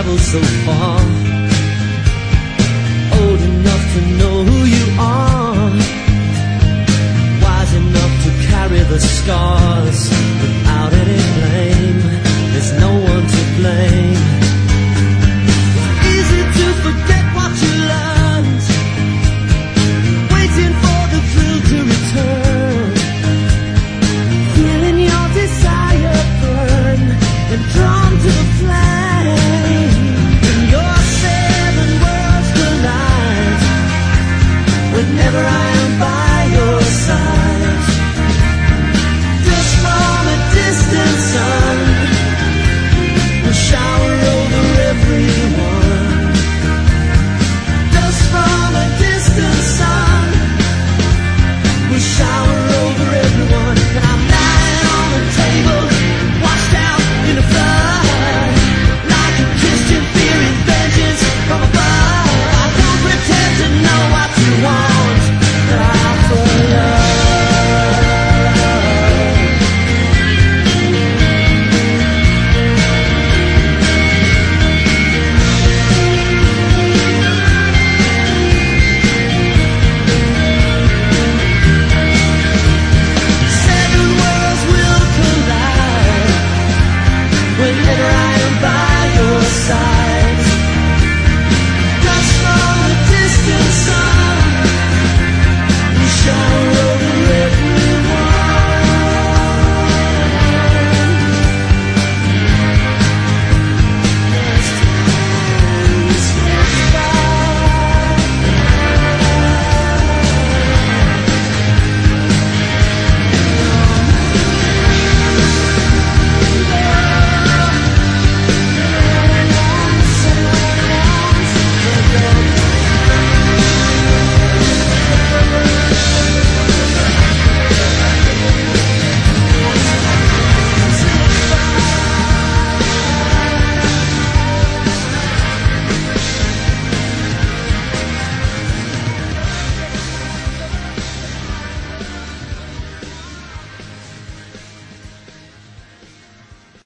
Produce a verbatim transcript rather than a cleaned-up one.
traveled so far, old enough to know who you are, wise enough to carry the scars without any blame. There's no one to blame. Easy to forget what you learned, waiting for the thrill to return, feeling your desire burn and drawn to the flame. When your seven worlds collide, whenever I am by your side, just from a distant sun will shower over everyone. Just from a distant sun will shower over everyone. And I'm lying on the table, washed out in the flood, like a Christian fearing vengeance from above. I don't pretend to know what you want, but I offer love. Seven worlds will collide whenever I am by your side.